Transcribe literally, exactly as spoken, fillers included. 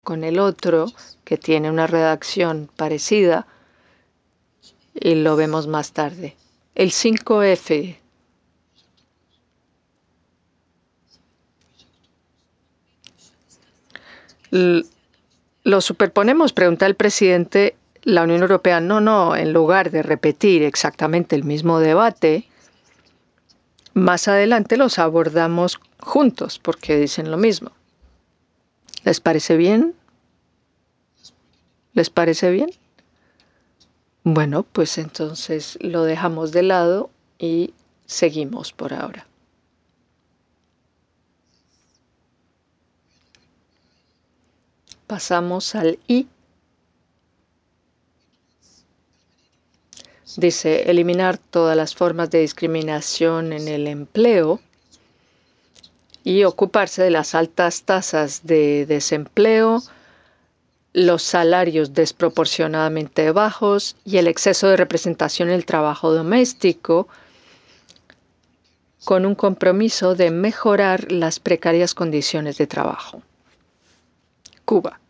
con el otro, que tiene una redacción parecida, y lo vemos más tarde. El cinco F. L- ¿Lo superponemos? Pregunta el presidente. La Unión Europea, no, no, en lugar de repetir exactamente el mismo debate, más adelante los abordamos juntos porque dicen lo mismo. ¿Les parece bien? ¿Les parece bien? Bueno, pues entonces lo dejamos de lado y seguimos por ahora. Pasamos al I. Dice eliminar todas las formas de discriminación en el empleo y ocuparse de las altas tasas de desempleo, los salarios desproporcionadamente bajos y el exceso de representación en el trabajo doméstico, con un compromiso de mejorar las precarias condiciones de trabajo. Cuba.